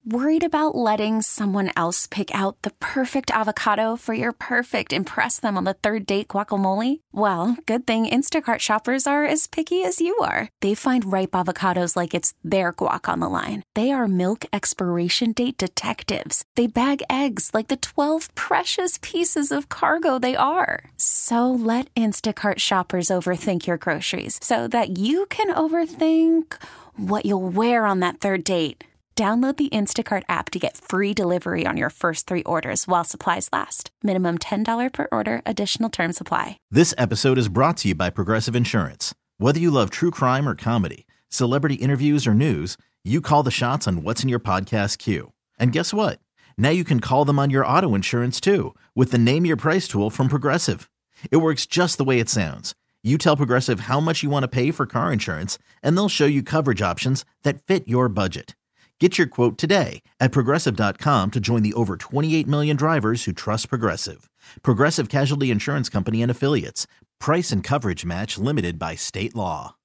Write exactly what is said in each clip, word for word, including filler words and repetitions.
Worried about letting someone else pick out the perfect avocado for your perfect impress them on the third date guacamole? Well, good thing Instacart shoppers are as picky as you are. They find ripe avocados like it's their guac on the line. They are milk expiration date detectives. They bag eggs like the twelve precious pieces of cargo they are. So let Instacart shoppers overthink your groceries so that you can overthink what you'll wear on that third date. Download the Instacart app to get free delivery on your first three orders while supplies last. Minimum ten dollars per order. Additional terms apply. This episode is brought to you by Progressive Insurance. Whether you love true crime or comedy, celebrity interviews or news, you call the shots on what's in your podcast queue. And guess what? Now you can call them on your auto insurance too with the Name Your Price tool from Progressive. It works just the way it sounds. You tell Progressive how much you want to pay for car insurance, and they'll show you coverage options that fit your budget. Get your quote today at Progressive dot com to join the over twenty-eight million drivers who trust Progressive. Progressive Casualty Insurance Company and Affiliates. Price and coverage match limited by state law.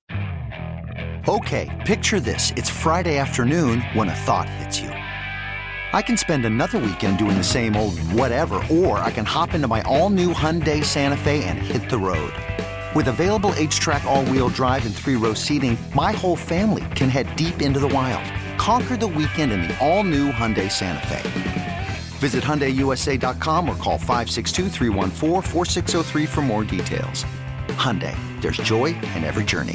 Okay, picture this. It's Friday afternoon when a thought hits you. I can spend another weekend doing the same old whatever, or I can hop into my all-new Hyundai Santa Fe and hit the road. With available H-Track all-wheel drive and three-row seating, my whole family can head deep into the wild. Conquer the weekend in the all-new Hyundai Santa Fe. Visit Hyundai U S A dot com or call five six two, three one four, four six zero three for more details. Hyundai, there's joy in every journey.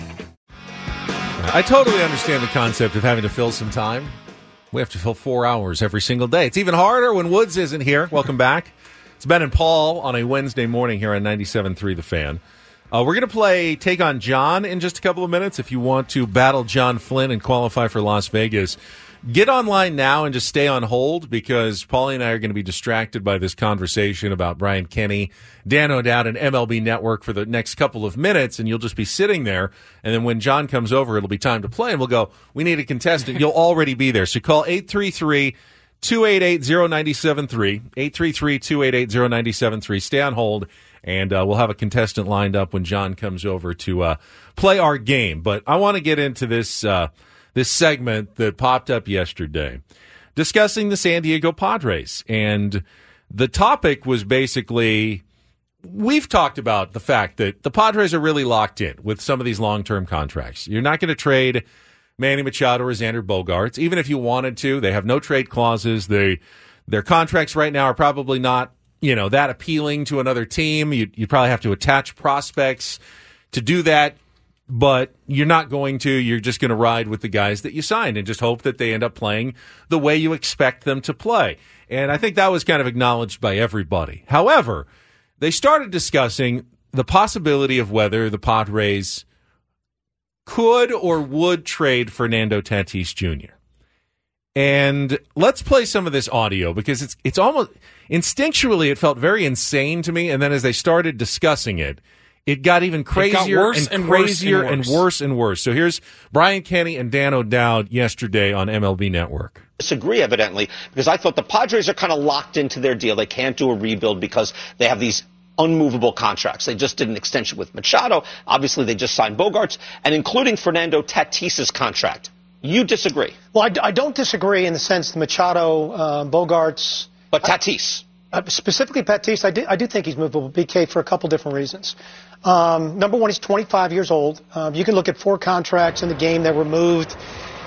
I totally understand the concept of having to fill some time. We have to fill four hours every single day. It's even harder when Woods isn't here. Welcome back. It's Ben and Paul on a Wednesday morning here on ninety-seven point three The Fan. Uh, we're going to play Take on John in just a couple of minutes. If you want to battle John Flynn and qualify for Las Vegas, get online now and just stay on hold, because Paulie and I are going to be distracted by this conversation about Brian Kenny, Dan O'Dowd, and M L B Network for the next couple of minutes, and you'll just be sitting there. And then when John comes over, it'll be time to play, and we'll go, we need a contestant. You'll already be there. So call eight three three, two eight eight, zero nine seven three, eight three three, two eight eight, zero nine seven three. Stay on hold. And uh, we'll have a contestant lined up when John comes over to uh, play our game. But I want to get into this uh, this segment that popped up yesterday, discussing the San Diego Padres. And the topic was basically, we've talked about the fact that the Padres are really locked in with some of these long-term contracts. You're not going to trade Manny Machado or Xander Bogaerts. Even if you wanted to, they have no trade clauses. They, their contracts right now are probably not, you know, that appealing to another team. You you probably have to attach prospects to do that, but you're not going to. You're just going to ride with the guys that you signed and just hope that they end up playing the way you expect them to play. And I think that was kind of acknowledged by everybody. However, they started discussing the possibility of whether the Padres could or would trade Fernando Tatis Junior And let's play some of this audio, because it's it's almost instinctually it felt very insane to me. And then as they started discussing it, it got even crazier got and, and worse crazier and, and worse and worse. So here's Brian Kenny and Dan O'Dowd yesterday on M L B Network. Disagree, evidently, because I thought the Padres are kind of locked into their deal. They can't do a rebuild because they have these unmovable contracts. They just did an extension with Machado. Obviously, they just signed Bogaerts, and including Fernando Tatis's contract. You disagree? Well, I, I don't disagree in the sense that Machado, uh, Bogaerts. But Tatis. I, uh, specifically Tatis, I do, I do think he's movable, B K, for a couple different reasons. Um, number one, he's twenty-five years old. Um, you can look at four contracts in the game that were moved.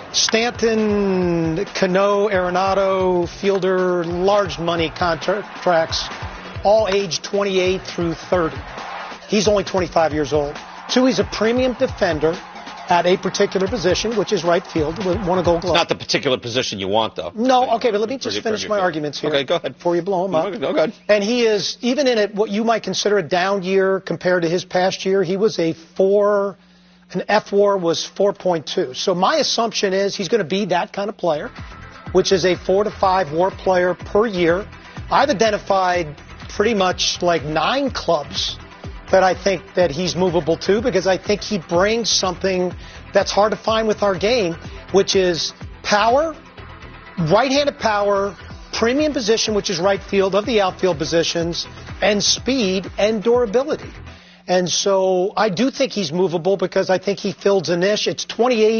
Stanton, Cano, Arenado, Fielder, large money contracts, all aged twenty-eight through thirty. He's only twenty-five years old. Two, he's a premium defender at a particular position, which is right field, won a Gold Glove. It's not the particular position you want, though. No, okay, but let me just finish my arguments here. Okay, go ahead. Before you blow them up. Go ahead. And he is, even in a, what you might consider a down year compared to his past year, he was a four, an F W A R was four point two. So my assumption is he's going to be that kind of player, which is a four to five W A R player per year. I've identified pretty much like nine clubs that I think that he's movable to, because I think he brings something that's hard to find with our game, which is power, right-handed power, premium position, which is right field of the outfield positions, and speed and durability. And so I do think he's movable, because I think he fills a niche. It's twenty-eight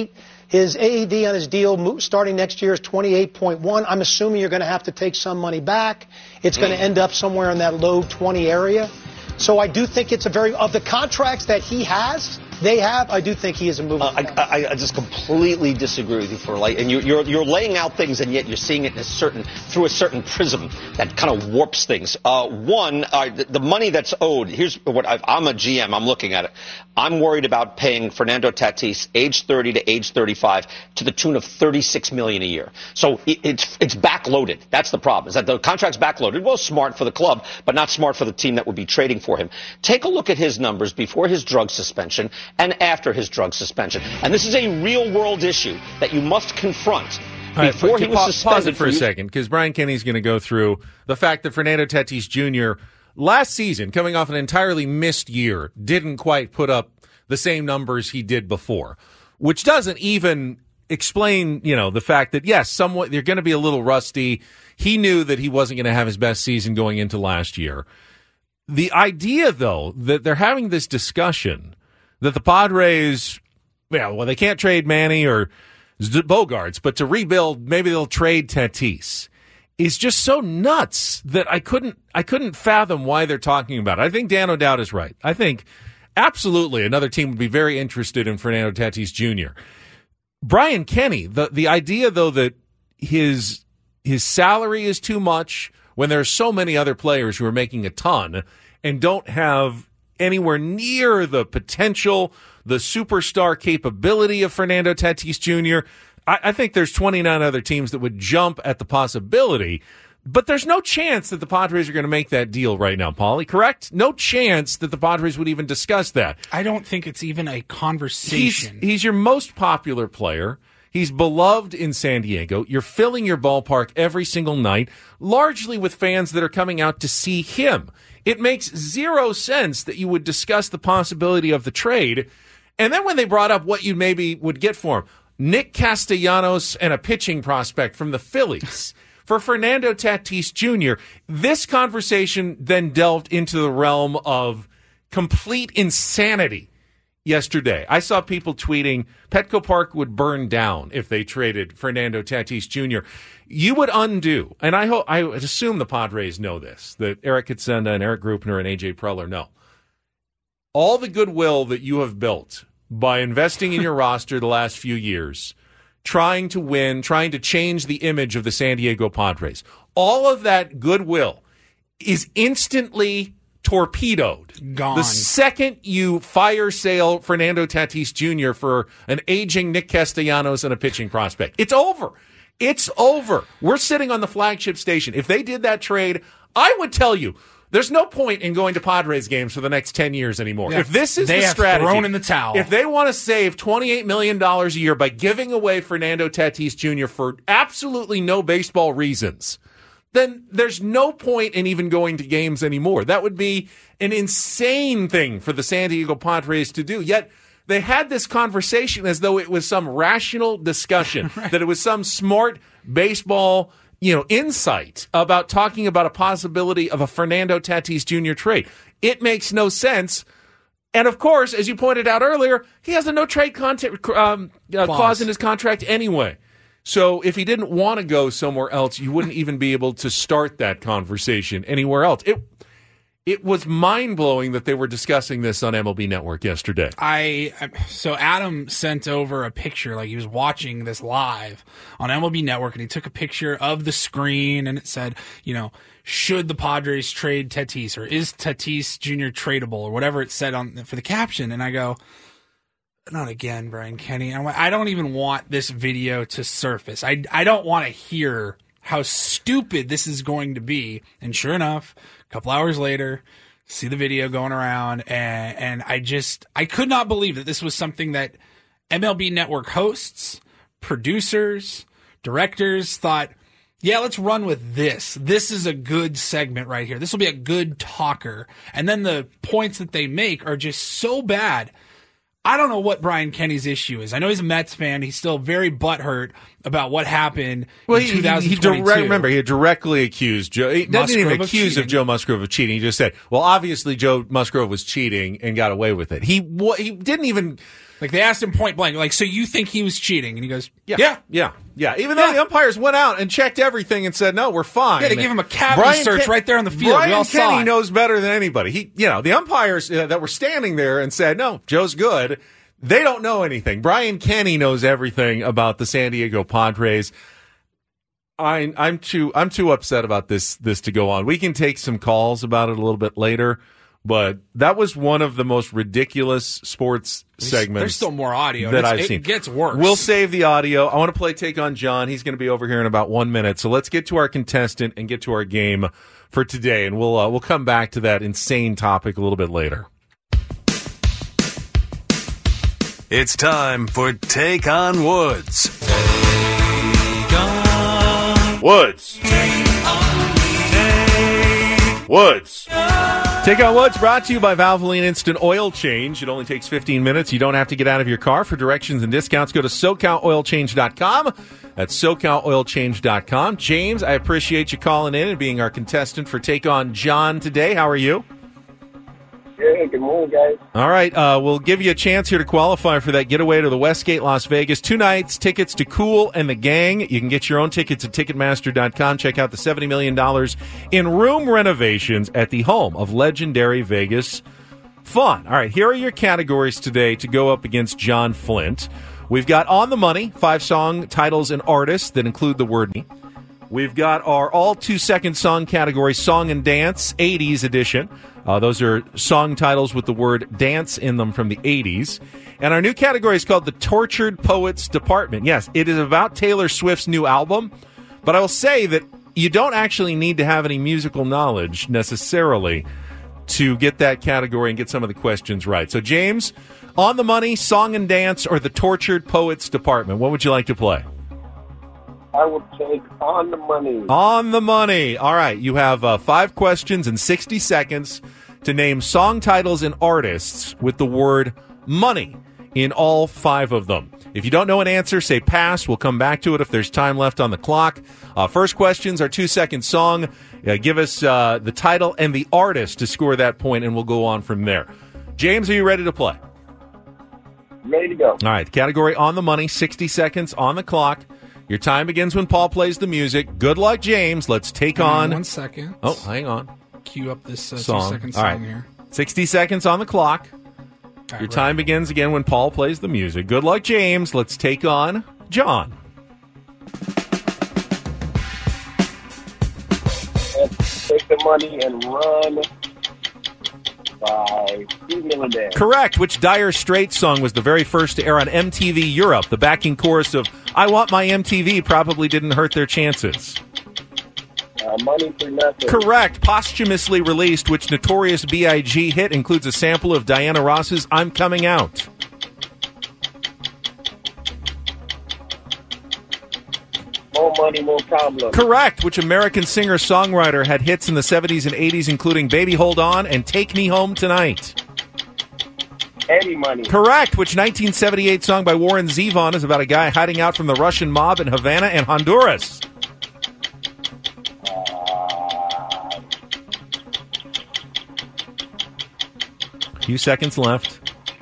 His A E D on his deal mo- starting next year is twenty-eight point one. I'm assuming you're going to have to take some money back. It's going to end up somewhere in that low twenty area. So I do think it's a very, of the contracts that he has, they have, I do think he is a moving. Uh, I, I, I just completely disagree with you for like, and you, you're you're laying out things, and yet you're seeing it in a certain through a certain prism that kind of warps things. Uh, one, uh, the, the money that's owed. Here's what I've, I'm a G M. I'm looking at it. I'm worried about paying Fernando Tatis, age thirty to age thirty-five, to the tune of thirty-six million dollars a year. So it, it's it's backloaded. That's the problem. Is that the contract's backloaded? Well, smart for the club, but not smart for the team that would be trading for him. Take a look at his numbers before his drug suspension and after his drug suspension. And this is a real-world issue that you must confront. Right, before he was pa- suspended. Pause it for, for a you- second, because Brian Kenny's going to go through the fact that Fernando Tatis Junior last season, coming off an entirely missed year, didn't quite put up the same numbers he did before, which doesn't even explain, you know, the fact that, yes, somewhat they're going to be a little rusty. He knew that he wasn't going to have his best season going into last year. The idea, though, that they're having this discussion that the Padres, yeah, well, they can't trade Manny or Bogarts, but to rebuild, maybe they'll trade Tatis, is just so nuts that I couldn't, I couldn't fathom why they're talking about it. I think Dan O'Dowd is right. I think absolutely another team would be very interested in Fernando Tatis Junior Brian Kenny, the the idea though that his his salary is too much when there are so many other players who are making a ton and don't have anywhere near the potential, the superstar capability of Fernando Tatis Junior I, I think there's twenty-nine other teams that would jump at the possibility, but there's no chance that the Padres are going to make that deal right now, Paulie, correct? No chance that the Padres would even discuss that. I don't think it's even a conversation. He's, he's your most popular player. He's beloved in San Diego. You're filling your ballpark every single night, largely with fans that are coming out to see him. It makes zero sense that you would discuss the possibility of the trade. And then when they brought up what you maybe would get for him, Nick Castellanos and a pitching prospect from the Phillies for Fernando Tatis Junior, this conversation then delved into the realm of complete insanity. Yesterday, I saw people tweeting Petco Park would burn down if they traded Fernando Tatis Junior You would undo, and I hope I would assume the Padres know this, that Eric Katsenda and Eric Grupner and A J Preller know. All the goodwill that you have built by investing in your roster the last few years, trying to win, trying to change the image of the San Diego Padres, all of that goodwill is instantly torpedoed. Gone. The second you fire sale Fernando Tatis Junior for an aging Nick Castellanos and a pitching prospect. It's over. It's over. We're sitting on the flagship station. If they did that trade, I would tell you, there's no point in going to Padres games for the next ten years anymore. Yeah. If this is they the have strategy, thrown in the towel. If they want to save twenty-eight million dollars a year by giving away Fernando Tatis Junior for absolutely no baseball reasons, then there's no point in even going to games anymore. That would be an insane thing for the San Diego Padres to do. Yet they had this conversation as though it was some rational discussion, right, that it was some smart baseball, you know, insight about talking about a possibility of a Fernando Tatis Junior trade. It makes no sense. And of course, as you pointed out earlier, he has a no trade content, um, uh, clause in his contract anyway. So if he didn't want to go somewhere else, you wouldn't even be able to start that conversation anywhere else. It it was mind-blowing that they were discussing this on M L B Network yesterday. I so Adam sent over a picture, like he was watching this live on M L B Network, and he took a picture of the screen, and it said, you know, should the Padres trade Tatis, or is Tatis Junior tradable, or whatever it said on for the caption. And I go, not again, Brian Kenny. I'm like, I don't even want this video to surface. I, I don't want to hear how stupid this is going to be. And sure enough, a couple hours later, see the video going around, and, and I just, I could not believe that this was something that M L B Network hosts, producers, directors thought, yeah, let's run with this. This is a good segment right here. This will be a good talker. And then the points that they make are just so bad. I don't know what Brian Kenny's issue is. I know he's a Mets fan. He's still very butthurt about what happened well, in he, two thousand twenty-two. He direct, remember, he directly accused Joe. He Musgrove didn't even of accuse cheating. of Joe Musgrove of cheating. He just said, well, obviously Joe Musgrove was cheating and got away with it. He he didn't even... Like, they asked him point blank, like, so you think he was cheating? And he goes, yeah. Yeah, yeah, yeah. Even though Yeah. the umpires went out and checked everything and said, no, we're fine. Yeah, they gave him a cavity Brian search Ken- right there on the field. Brian We all saw Kenny it. knows better than anybody. He, you know, the umpires uh, that were standing there and said, no, Joe's good, they don't know anything. Brian Kenny knows everything about the San Diego Padres. I, I'm too, I'm too upset about this, this to go on. We can take some calls about it a little bit later. But that was one of the most ridiculous sports segments. There's still more audio. that It's- I've it seen. gets worse. We'll save the audio. I want to play Take on John. He's going to be over here in about one minute. So let's get to our contestant and get to our game for today, and we'll uh, we'll come back to that insane topic a little bit later. It's time for Take on Woods. Woods. Woods. Take on Woods, brought to you by Valvoline Instant Oil Change. It only takes fifteen minutes. You don't have to get out of your car. For directions and discounts, go to SoCal Oil Change dot com. That's SoCal Oil Change dot com. James, I appreciate you calling in and being our contestant for Take on John today. How are you? Hey, good morning, guys. All right, uh, we'll give you a chance here to qualify for that getaway to the Westgate, Las Vegas. Two nights, tickets to Kool and the Gang. You can get your own tickets at Ticketmaster dot com. Check out the seventy million dollars in room renovations at the home of legendary Vegas fun. All right, here are your categories today to go up against John Flint. We've got On the Money, five song titles and artists that include the word me. We've got our all two-second song category, Song and Dance, eighties edition. Uh, those are song titles with the word dance in them from the eighties. And our new category is called the Tortured Poets Department. Yes, it is about Taylor Swift's new album, but I will say that you don't actually need to have any musical knowledge necessarily to get that category and get some of the questions right. So, James, On the Money, Song and Dance, or the Tortured Poets Department, what would you like to play? I will take On the Money. On the Money. All right. You have uh, five questions and sixty seconds to name song titles and artists with the word money in all five of them. If you don't know an answer, say pass. We'll come back to it if there's time left on the clock. Uh, first questions are two-second song. Uh, give us uh, the title and the artist to score that point, and we'll go on from there. James, are you ready to play? Ready to go. All right. Category On the Money, sixty seconds on the clock. Your time begins when Paul plays the music. Good luck, James. Let's take Hang on on... one second. Oh, hang on. Cue up this uh, Song. two-second All song right. here. sixty seconds on the clock. All right, Your right. time begins again when Paul plays the music. Good luck, James. Let's take on John. Let's take the money and run by Steve Miller Band. Correct. Which Dire Straits song was the very first to air on M T V Europe? The backing chorus of I Want My M T V probably didn't hurt their chances. Uh, money for nothing. Correct. Posthumously released, which Notorious B I G hit includes a sample of Diana Ross's I'm Coming Out. More money, more problems. Correct. Which American singer-songwriter had hits in the seventies and eighties, including Baby Hold On and Take Me Home Tonight? Eddie Money. Correct. Which nineteen seventy-eight song by Warren Zevon is about a guy hiding out from the Russian mob in Havana and Honduras? Uh, A few seconds left.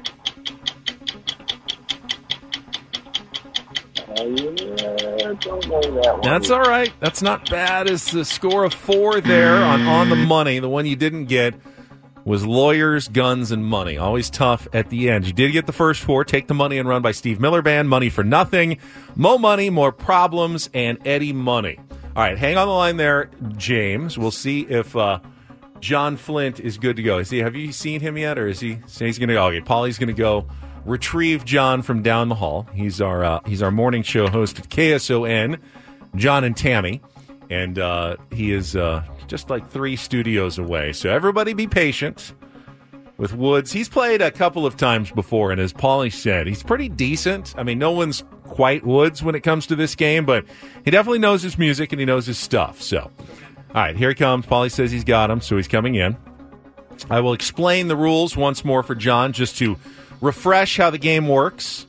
uh, yeah, don't know that one. That's all right. That's not bad. It's the score of four there on On the Money. The one you didn't get was Lawyers, Guns, and Money. Always tough at the end. You did get the first four. Take the Money and Run by Steve Miller Band. Money for Nothing. Mo Money, More Problems, and Eddie Money. All right, hang on the line there, James. We'll see if uh, John Flint is good to go. Is he? Have you seen him yet, or is he? He's going to go. Okay, Paulie's going to go retrieve John from down the hall. He's our uh, he's our morning show host at K S O N, John and Tammy, and uh, he is uh, just like three studios away. So everybody be patient with Woods. He's played a couple of times before, and as Paulie said, he's pretty decent. I mean, no one's quite Woods when it comes to this game, but he definitely knows his music and he knows his stuff. So, all right, here he comes. Paulie says he's got him, so he's coming in. I will explain the rules once more for John just to refresh how the game works.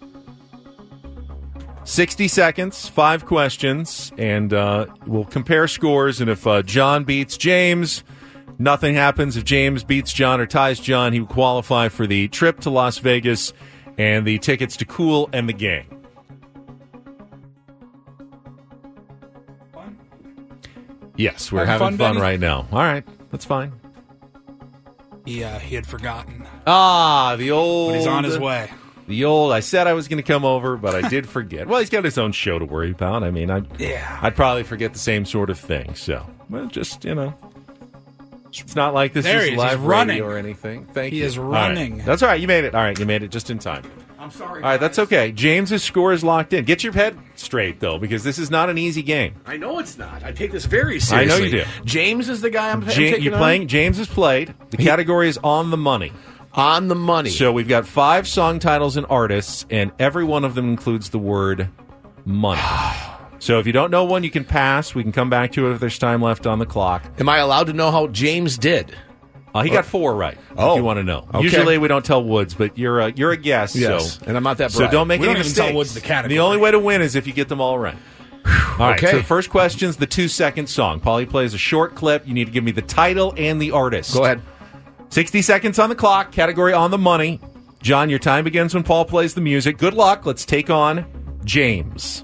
sixty seconds, five questions, and uh, we'll compare scores. And if uh, John beats James, nothing happens. If James beats John or ties John, he will qualify for the trip to Las Vegas and the tickets to Kool and the Gang. Yes, we're having, having fun, fun right now. All right, that's fine. Yeah, he had forgotten. Ah, the old... But he's on his way. The old, I said I was going to come over, but I did forget. Well, he's got his own show to worry about. I mean, I'd, yeah. I'd probably forget the same sort of thing. So, well, just, you know, it's not like this there is, is live he's running. radio or anything. Thank he you. He is running. All right. That's all right. You made it. All right. You made it just in time. I'm sorry. All right. Guys. That's okay. James's score is locked in. Get your head straight, though, because this is not an easy game. I know it's not. I take this very seriously. I know you do. James is the guy I'm, I'm Ja- taking You're on? playing. James has played. The category is on the money. On the money. So we've got five song titles and artists, and every one of them includes the word money. So if you don't know one, you can pass. We can come back to it if there's time left on the clock. Am I allowed to know how James did? Uh, he got four right, oh. if you want to know. Okay. Usually we don't tell Woods, but you're a, you're a guest. Yes, so, and I'm not that So bright. don't make we any don't even mistakes. tell Woods the category. The only way to win is if you get them all right. All right, okay. so the first question's the two-second song. Paulie plays a short clip. You need to give me the title and the artist. Go ahead. sixty seconds on the clock. Category on the money. John, your time begins when Paul plays the music. Good luck. Let's take on James.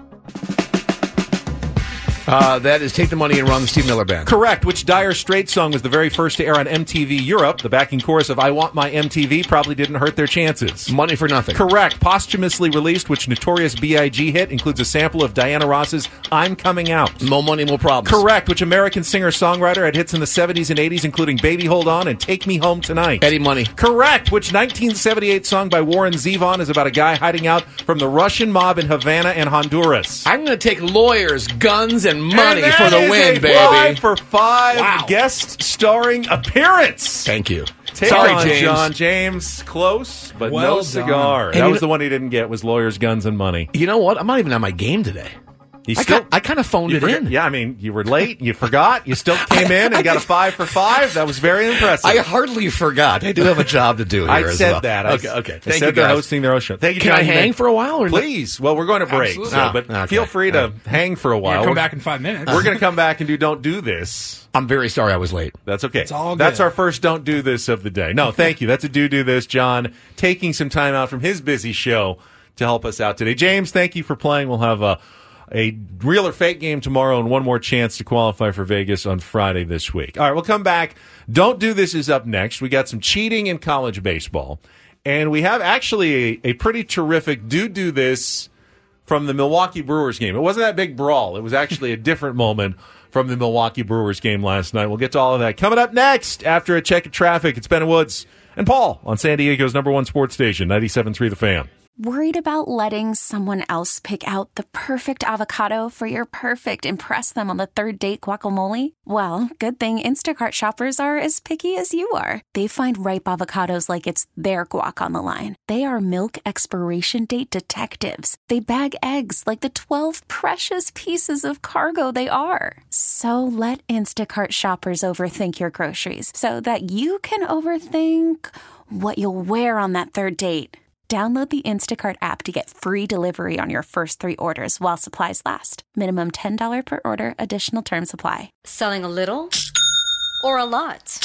Uh, that is Take the Money and Run, the Steve Miller Band. Correct. Which Dire Straits song was the very first to air on M T V Europe? The backing chorus of I Want My M T V probably didn't hurt their chances. Money for Nothing. Correct. Posthumously released, which Notorious B I G hit includes a sample of Diana Ross's I'm Coming Out. More Money, More Problems. Correct. Which American singer-songwriter had hits in the seventies and eighties, including Baby Hold On and Take Me Home Tonight? Eddie Money. Correct. Which nineteen seventy-eight song by Warren Zevon is about a guy hiding out from the Russian mob in Havana and Honduras? I'm going to take Lawyers, Guns, and Money and for the is win, a baby. Five for five Wow. guest starring appearance. Thank you. Take Sorry, on, James. John James. Close, but Well no done. cigar. And That you was know- the one he didn't get, was Lawyers, Guns, and Money. You know what? I'm not even on my game today. He I, still, ki- I kind of phoned you it forgot- in. Yeah, I mean, you were late, you forgot, you still came in and got a five for five. That was very impressive. I hardly forgot. I do have a job to do here I as said well. that. I, okay, okay. I Thank said you, they're guys. hosting their own show. Thank you, Can John. I You hang may- for a while? Or Please. Well, we're going to break, Absolutely. so, Ah, but okay. feel free to hang for a You're while. gonna come We're- back in five minutes. We're going to come back and do Don't Do This. I'm very sorry I was late. That's okay. It's all That's good. our first Don't Do This of the day. No, thank you. That's a Do Do This. John taking some time out from his busy show to help us out today. James, thank you for playing. We'll have a, a real or fake game tomorrow and one more chance to qualify for Vegas on Friday this week. All right, we'll come back. Don't Do This is up next. We got some cheating in college baseball. And we have actually a, a pretty terrific Do Do This from the Milwaukee Brewers game. It wasn't that big brawl. It was actually a different moment from the Milwaukee Brewers game last night. We'll get to all of that coming up next after a check of traffic. It's Ben Woods and Paul on San Diego's number one sports station, ninety-seven point three The Fan. Worried about letting someone else pick out the perfect avocado for your perfect impress them on the third date guacamole? Well, good thing Instacart shoppers are as picky as you are. They find ripe avocados like it's their guac on the line. They are milk expiration date detectives. They bag eggs like the twelve precious pieces of cargo they are. So let Instacart shoppers overthink your groceries so that you can overthink what you'll wear on that third date. Download the Instacart app to get free delivery on your first three orders while supplies last. Minimum ten dollars per order. Additional terms apply. Selling a little or a lot?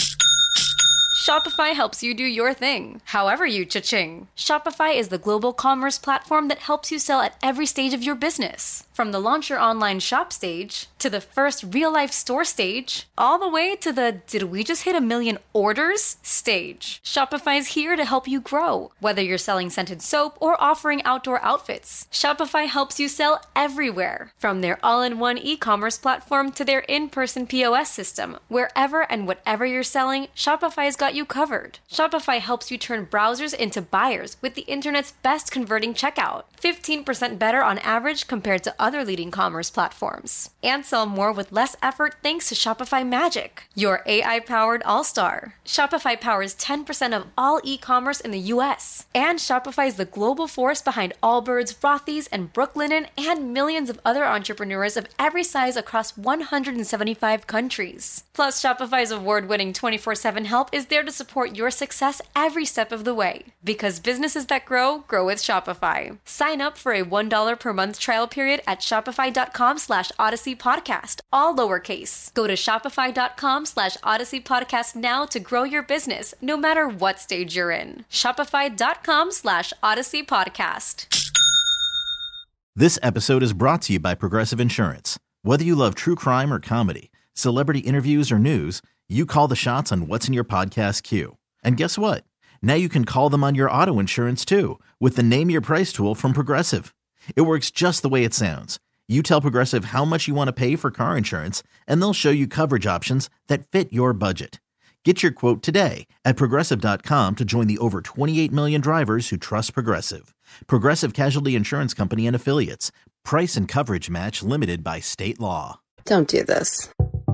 Shopify helps you do your thing, however you cha-ching. Shopify is the global commerce platform that helps you sell at every stage of your business. From the launch your online shop stage, to the first real-life store stage, all the way to the did we just hit a million orders stage. Shopify's here to help you grow. Whether you're selling scented soap or offering outdoor outfits, Shopify helps you sell everywhere. From their all-in-one e-commerce platform to their in-person P O S system, wherever and whatever you're selling, Shopify's got you covered. Shopify helps you turn browsers into buyers with the internet's best converting checkout. fifteen percent better on average compared to other leading commerce platforms. And sell more with less effort thanks to Shopify Magic, your A I-powered all-star. Shopify powers ten percent of all e-commerce in the U S. And Shopify is the global force behind Allbirds, Rothy's, and Brooklinen, and millions of other entrepreneurs of every size across one hundred seventy-five countries. Plus, Shopify's award-winning twenty-four seven help is there to support your success every step of the way. Because businesses that grow, grow with Shopify. Sign up for a one dollar per month trial period at shopify.com slash Odyssey Podcast, all lowercase. Go to shopify.com slash Odyssey Podcast now to grow your business, no matter what stage you're in. Shopify.com slash Odyssey Podcast. This episode is brought to you by Progressive Insurance. Whether you love true crime or comedy, celebrity interviews or news, you call the shots on what's in your podcast queue. And guess what? Now you can call them on your auto insurance too with the Name Your Price tool from Progressive. It works just the way it sounds. You tell Progressive how much you want to pay for car insurance, and they'll show you coverage options that fit your budget. Get your quote today at Progressive dot com to join the over twenty-eight million drivers who trust Progressive. Progressive Casualty Insurance Company and Affiliates. Price and coverage match limited by state law. Don't do this.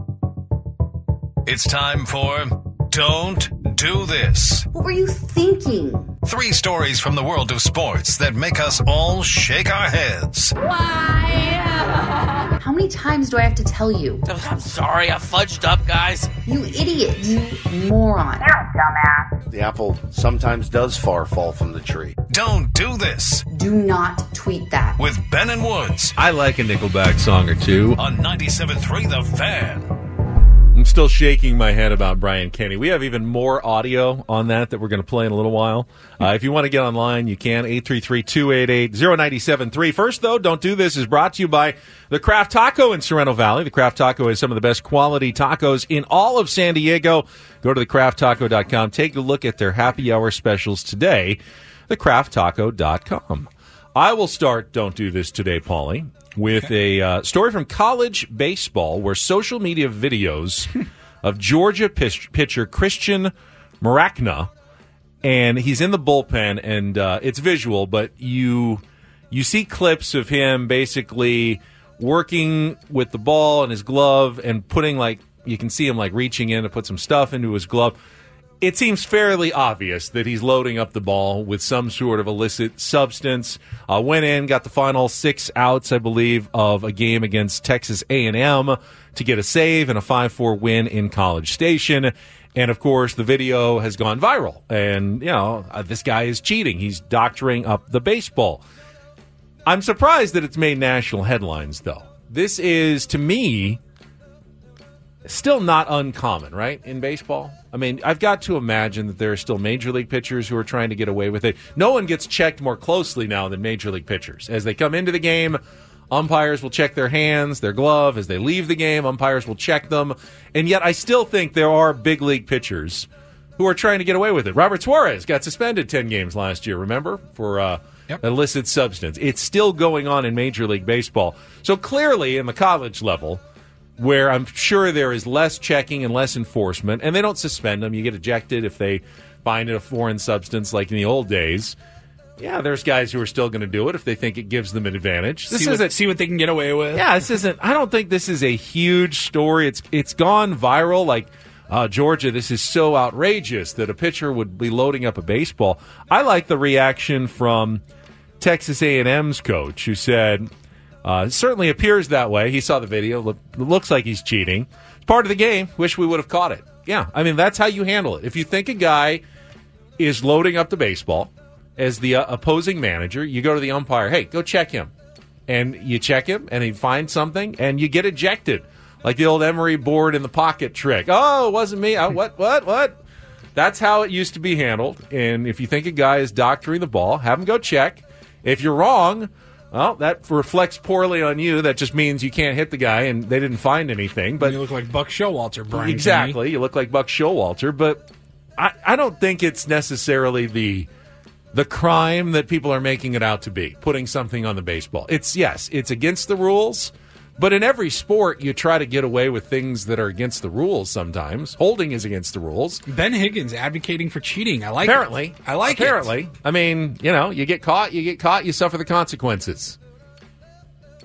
It's time for Don't Do This. What were you thinking? Three stories from the world of sports that make us all shake our heads. Why? How many times do I have to tell you? I'm sorry, I fudged up, guys. You idiot. You moron. You're a dumbass. The apple sometimes does far fall from the tree. Don't do this. Do not tweet that. With Ben and Woods. I like a Nickelback song or two. On ninety-seven point three The Fan. I'm still shaking my head about Brian Kenny. We have even more audio on that that we're going to play in a little while. Uh, if you want to get online, you can. eight three three, two eight eight, zero nine seven three. First, though, Don't Do This is brought to you by the Craft Taco in Sorrento Valley. The Craft Taco has some of the best quality tacos in all of San Diego. Go to the craft taco dot com. Take a look at their happy hour specials today. the craft taco dot com. I will start Don't Do This today, Paulie, with okay. a uh, story from college baseball where social media videos of Georgia pitch- pitcher Christian Maracna, and he's in the bullpen, and uh, it's visual, but you you see clips of him basically working with the ball and his glove and putting, like, you can see him like reaching in to put some stuff into his glove. It seems fairly obvious that he's loading up the ball with some sort of illicit substance. Uh, went in, got the final six outs, I believe, of a game against Texas A and M to get a save and a five four win in College Station. And, of course, the video has gone viral. And, you know, uh, this guy is cheating. He's doctoring up the baseball. I'm surprised that it's made national headlines, though. This is, to me, still not uncommon, right, in baseball? I mean, I've got to imagine that there are still major league pitchers who are trying to get away with it. No one gets checked more closely now than major league pitchers. As they come into the game, umpires will check their hands, their glove. As they leave the game, umpires will check them. And yet I still think there are big league pitchers who are trying to get away with it. Robert Suarez got suspended ten games last year, remember, for uh, yep. illicit substance. It's still going on in Major League Baseball. So clearly, in the college level, where I'm sure there is less checking and less enforcement, and they don't suspend them. You get ejected if they find a foreign substance like in the old days. Yeah, there's guys who are still going to do it if they think it gives them an advantage. This see, what, see what they can get away with. Yeah, this isn't. I don't think this is a huge story. It's it's gone viral. Like uh, Georgia, this is so outrageous that a pitcher would be loading up a baseball. I like the reaction from Texas A and M's coach, who said, Uh, it certainly appears that way. He saw the video. Look, looks like he's cheating. It's part of the game. Wish we would have caught it. Yeah, I mean, that's how you handle it. If you think a guy is loading up the baseball as the uh, opposing manager, you go to the umpire, hey, go check him. And you check him, and he finds something, and you get ejected. Like the old Emery board in the pocket trick. Oh, it wasn't me. Oh, what, what, what? That's how it used to be handled. And if you think a guy is doctoring the ball, have him go check. If you're wrong, well, that reflects poorly on you. That just means you can't hit the guy, and they didn't find anything. But you look like Buck Showalter, Brian. Exactly. Kenny. You look like Buck Showalter. But I, I don't think it's necessarily the the crime that people are making it out to be, putting something on the baseball. It's, yes, it's against the rules. But in every sport, you try to get away with things that are against the rules sometimes. Holding is against the rules. Ben Higgins advocating for cheating. I like Apparently. it. I like Apparently. it. I mean, you know, you get caught, you get caught, you suffer the consequences.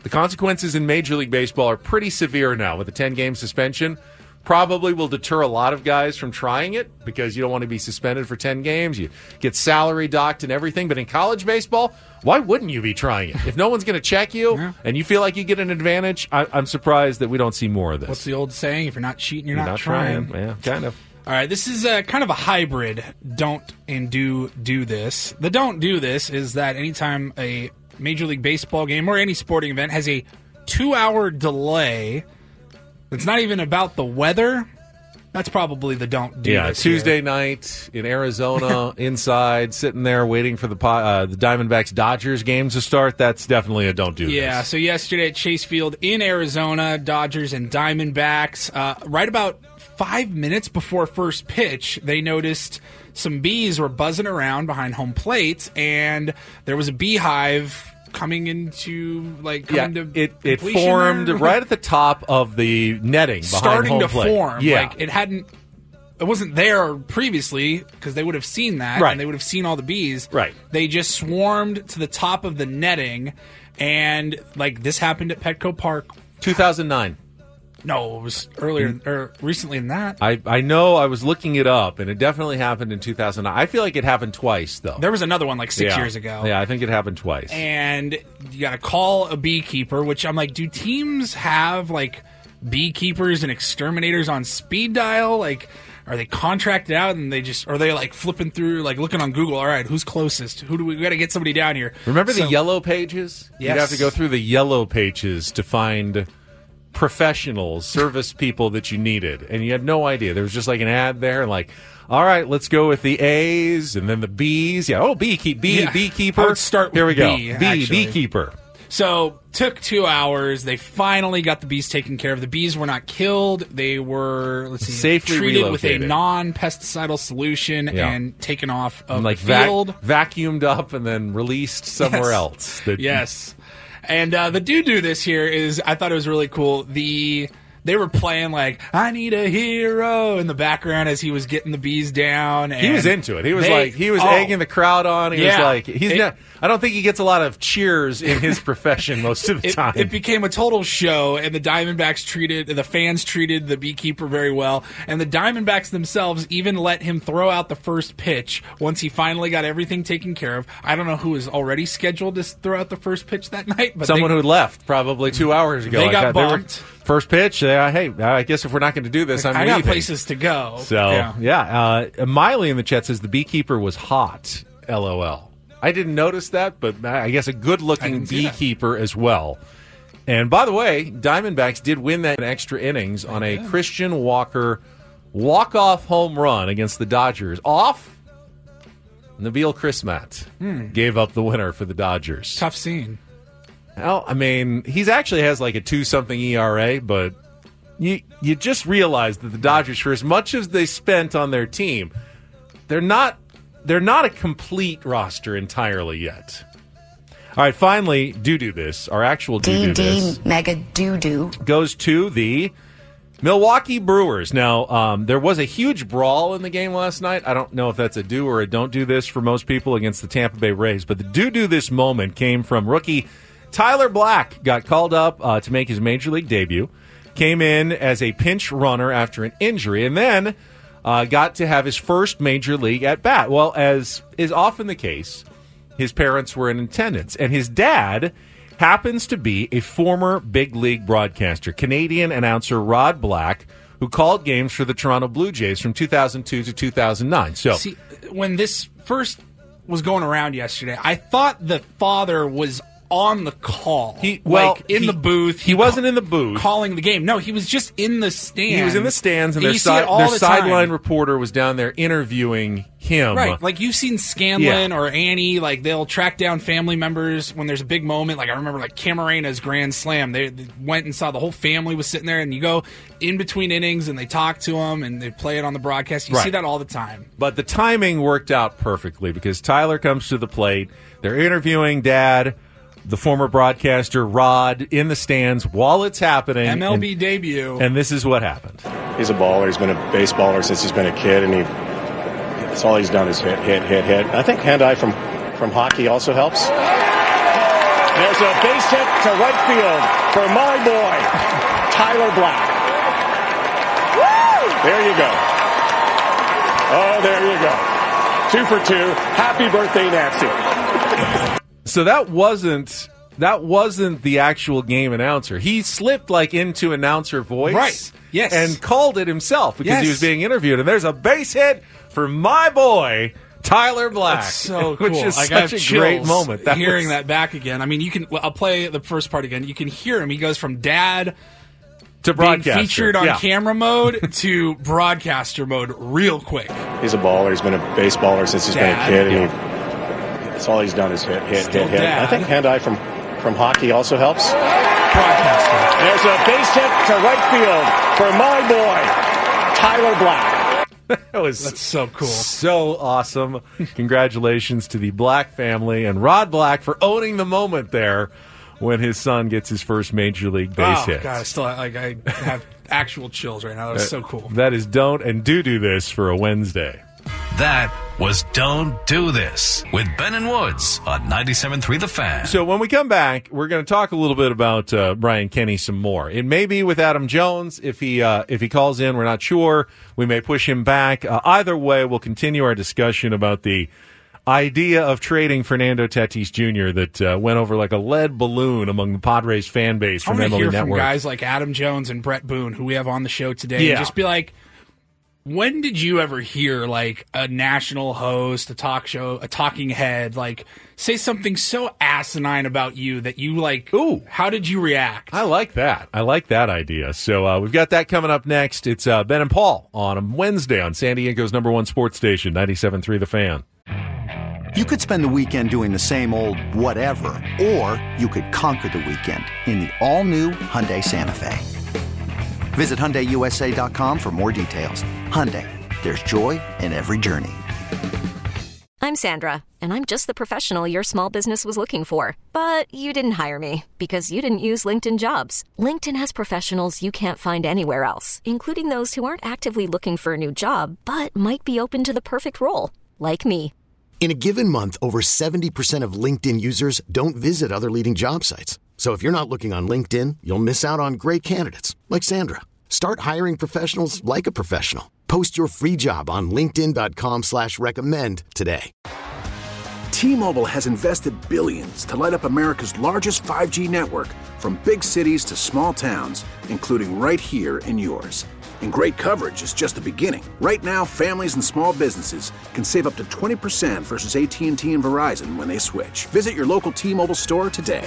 The consequences in Major League Baseball are pretty severe now with a ten-game suspension. Probably will deter a lot of guys from trying it because you don't want to be suspended for ten games. You get salary docked and everything. But in college baseball, why wouldn't you be trying it? If no one's going to check you Yeah. and you feel like you get an advantage, I, I'm surprised that we don't see more of this. What's the old saying? If you're not cheating, you're, You're not, not trying. trying. Yeah, kind of. All right, this is a, kind of a hybrid don't and do do this. The don't do this is that anytime a Major League Baseball game or any sporting event has a two-hour delay, it's not even about the weather. That's probably the don't do Yeah, this Tuesday here. night in Arizona, inside, sitting there waiting for the po- uh, the Diamondbacks-Dodgers games to start. That's definitely a don't do Yeah, this. so yesterday at Chase Field in Arizona, Dodgers and Diamondbacks, uh, right about five minutes before first pitch, they noticed some bees were buzzing around behind home plate, and there was a beehive coming into, like, Yeah, coming to it, it completion formed there. right at the top of the netting behind Starting home to plate. form. Yeah. Like, it hadn't, it wasn't there previously because they would have seen that, Right. and they would have seen all the bees. Right. They just swarmed to the top of the netting, and, like, this happened at Petco Park. two thousand nine. No, it was earlier or recently than that. I, I know I was looking it up, and it definitely happened in two thousand nine. I feel like it happened twice, though. There was another one like six Yeah. years ago. Yeah, I think it happened twice. And you got to call a beekeeper, which I'm like, do teams have like beekeepers and exterminators on speed dial? Like, are they contracted out and they just, are they like flipping through, like looking on Google? All right, who's closest? Who do we, we got to get somebody down here? Remember the So- yellow pages? Yes. You'd have to go through the yellow pages to find professionals, service people that you needed, and you had no idea. There was just like an ad there, and like, all right, let's go with the A's and then the B's. Yeah, oh, beekeep, bee, Yeah. beekeeper. I would start with Here we go. bee, Bee, actually. beekeeper. So, took two hours. They finally got the bees taken care of. The bees were not killed. They were, let's see, Safely treated with a relocated. non-pesticidal solution Yeah. and taken off of And like the vac- field. vacuumed up and then released somewhere Yes. else. That- Yes. And uh, the do do this here is, I thought it was really cool. The They were playing like, I need a hero in the background as he was getting the bees down. And He was into it. He was they- like, he was oh, egging the crowd on. He yeah. was like, he's It- not, I don't think he gets a lot of cheers in his profession most of the It, time. it became a total show, and the Diamondbacks treated, the fans treated the beekeeper very well, and the Diamondbacks themselves even let him throw out the first pitch once he finally got everything taken care of. I don't know who was already scheduled to throw out the first pitch that night, but Someone they, who left probably two hours ago. They Like got that. They were- bumped. First pitch, uh, hey, I guess if we're not going to do this, I'm I leaving. got places to go. So, yeah. yeah, uh, Miley in the chat says the beekeeper was hot, LOL. I didn't notice that, but I guess a I good-looking didn't see that. beekeeper as well. And by the way, Diamondbacks did win that in extra innings on a Christian Walker walk-off home run against the Dodgers. Off, Nabil Chrismat Hmm. gave up the winner for the Dodgers. Tough scene. Well, I mean, he's actually has like a two-something E R A, but you you just realize that the Dodgers, for as much as they spent on their team, they're not they're not a complete roster entirely yet. All right, finally, do do this. Our actual do do this mega doo doo goes to the Milwaukee Brewers. Now, um, there was a huge brawl in the game last night. I don't know if that's a do or a don't do this for most people against the Tampa Bay Rays, but the do do this moment came from rookie Tyler Black. Got called up uh, to make his major league debut. Came in as a pinch runner after an injury, and then uh, got to have his first major league at bat. Well, as is often the case, his parents were in attendance, and his dad happens to be a former big league broadcaster, Canadian announcer Rod Black, who called games for the Toronto Blue Jays from two thousand two to two thousand nine. So, See, when this first was going around yesterday, I thought the father was on the call. He well like in he- the booth. He, wasn't in the booth calling the game. No, he was just in the stands. He was in the stands, and You their, see it side, all their the sideline time. reporter was down there interviewing him. Right, like you've seen Scanlon Yeah. or Annie, like they'll track down family members when there's a big moment. Like I remember, like Camarena's grand slam. They, they went and saw the whole family was sitting there, and you go in between innings and they talk to them and they play it on the broadcast. You Right. see that all the time. But the timing worked out perfectly because Tyler comes to the plate. They're interviewing Dad, the former broadcaster Rod, in the stands while it's happening. M L B and, debut. and this is what happened. He's a baller. He's been a baseballer since he's been a kid, and he that's all he's done is hit, hit, hit, hit. I think hand-eye from, from hockey also helps. There's a base hit to right field for my boy, Tyler Black. Woo! There you go. Oh, there you go. Two for two. Happy birthday, Nancy. So that wasn't that wasn't the actual game announcer. He slipped like into announcer voice, right? Yes, and called it himself because yes. he was being interviewed. And there's a base hit for my boy Tyler Black. That's so cool. Which is I such got a great moment. That hearing was... that back again. I mean, you can. Well, I'll play the first part again. You can hear him. He goes from dad to broadcaster, being featured on yeah. camera mode to broadcaster mode real quick. He's a baller. He's been a baseballer since he's Dad. been a kid. And Yeah. he, that's all he's done is hit, hit, Still hit, hit. dad. I think hand-eye from, from hockey also helps. Broadcaster. There's a base hit to right field for my boy, Tyler Black. That was That's so cool. So awesome. Congratulations to the Black family and Rod Black for owning the moment there when his son gets his first major league base oh, hit. God, I still like I have actual chills right now. That was so cool. That is Don't and Do Do This for a Wednesday. That was Don't Do This with Ben and Woods on ninety-seven point three The Fan. So when we come back, we're going to talk a little bit about uh, Brian Kenny some more. It may be with Adam Jones if he uh, if he calls in. We're not sure. We may push him back. Uh, either way, we'll continue our discussion about the idea of trading Fernando Tatis Junior that uh, went over like a lead balloon among the Padres fan base from I M want L to B hear Network. from guys like Adam Jones and Brett Boone, who we have on the show today, Yeah. and just be like, when did you ever hear like a national host, a talk show, a talking head, like say something so asinine about you that you like, ooh, how did you react? I like that. I like that idea. So uh, we've got that coming up next. It's uh, Ben and Paul on a Wednesday on San Diego's number one sports station, ninety-seven point three The Fan. You could spend the weekend doing the same old whatever, or you could conquer the weekend in the all-new Hyundai Santa Fe. Visit Hyundai U S A dot com for more details. Hyundai, there's joy in every journey. I'm Sandra, and I'm just the professional your small business was looking for. But you didn't hire me because you didn't use LinkedIn Jobs. LinkedIn has professionals you can't find anywhere else, including those who aren't actively looking for a new job, but might be open to the perfect role, like me. In a given month, over seventy percent of LinkedIn users don't visit other leading job sites. So if you're not looking on LinkedIn, you'll miss out on great candidates like Sandra. Start hiring professionals like a professional. Post your free job on linkedin dot com slash recommend today. T-Mobile has invested billions to light up America's largest five G network, from big cities to small towns, including right here in yours. And great coverage is just the beginning. Right now, families and small businesses can save up to twenty percent versus A T and T and Verizon when they switch. Visit your local T-Mobile store today.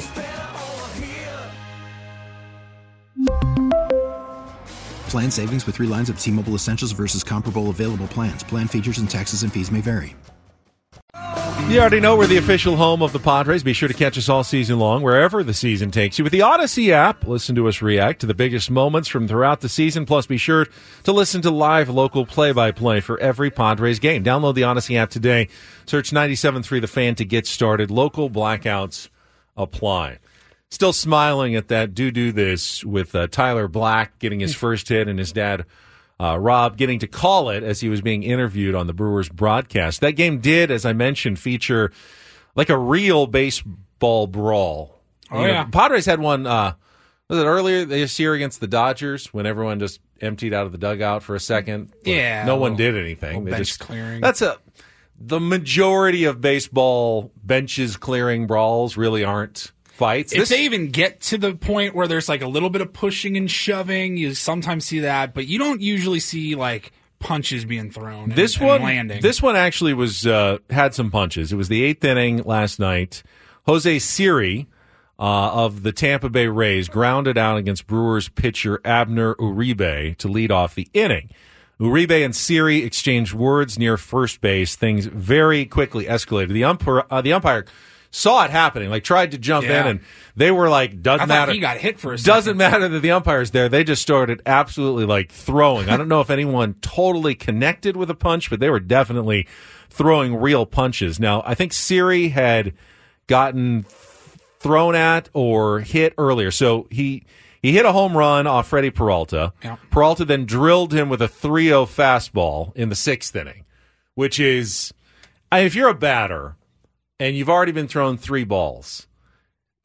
Plan savings with three lines of T-Mobile Essentials versus comparable available plans. Plan features and taxes and fees may vary. You already know we're the official home of the Padres. Be sure to catch us all season long, wherever the season takes you. With the Odyssey app, listen to us react to the biggest moments from throughout the season. Plus, be sure to listen to live local play-by-play for every Padres game. Download the Odyssey app today. Search ninety-seven point three The Fan to get started. Local blackouts apply. Still smiling at that do-do this with uh, Tyler Black getting his first hit and his dad, uh, Rob, getting to call it as he was being interviewed on the Brewers broadcast. That game did, as I mentioned, feature like a real baseball brawl. Oh, you know, yeah. Padres had one, uh, was it earlier this year against the Dodgers when everyone just emptied out of the dugout for a second? Yeah. No one little- did anything. They bench just clearing. That's a the majority of baseball benches clearing brawls really aren't fights. If This- they even get to the point where there's like a little bit of pushing and shoving, you sometimes see that, but you don't usually see like punches being thrown. And, This and one, landing. this one actually was uh, had some punches. It was the eighth inning last night. Jose Siri uh, of the Tampa Bay Rays grounded out against Brewers pitcher Abner Uribe to lead off the inning. Uribe and Siri exchanged words near first base. Things very quickly escalated. The umpire, uh, the umpire saw it happening, like tried to jump Yeah. in, and they were like, doesn't I thought matter. he got hit for a second. Doesn't matter that the umpire's there. They just started absolutely like throwing. I don't know if anyone totally connected with a punch, but they were definitely throwing real punches. Now, I think Siri had gotten thrown at or hit earlier. So he he hit a home run off Freddie Peralta. Yeah. Peralta then drilled him with a three oh fastball in the sixth inning, which is, I mean, if you're a batter and you've already been thrown three balls,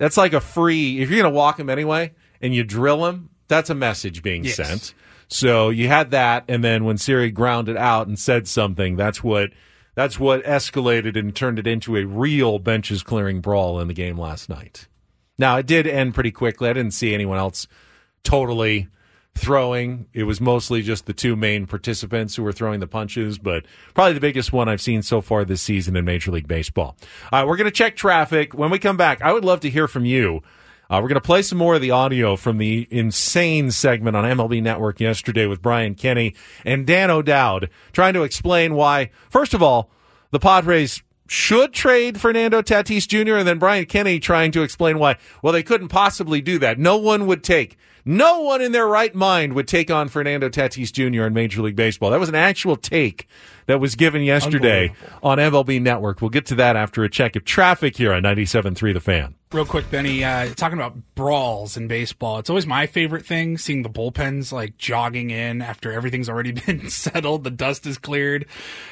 that's like a free, if you're going to walk him anyway and you drill him, that's a message being Yes. sent. So you had that, and then when Siri grounded out and said something, that's what that's what escalated and turned it into a real benches clearing brawl in the game last night. Now, it did end pretty quickly. I didn't see anyone else totally throwing. It was mostly just the two main participants who were throwing the punches, but probably the biggest one I've seen so far this season in Major League Baseball. All right, we're going to check traffic. When we come back, I would love to hear from you. Uh, we're going to play some more of the audio from the insane segment on M L B Network yesterday with Brian Kenny and Dan O'Dowd trying to explain why, first of all, the Padres should trade Fernando Tatis Junior, and then Brian Kenny trying to explain why, well, they couldn't possibly do that. No one would take, no one in their right mind would take on Fernando Tatis Junior in Major League Baseball. That was an actual take that was given yesterday on M L B Network. We'll get to that after a check of traffic here on ninety-seven point three The Fan. Real quick, Benny, uh, talking about brawls in baseball. It's always my favorite thing, seeing the bullpens like jogging in after everything's already been settled, the dust is cleared.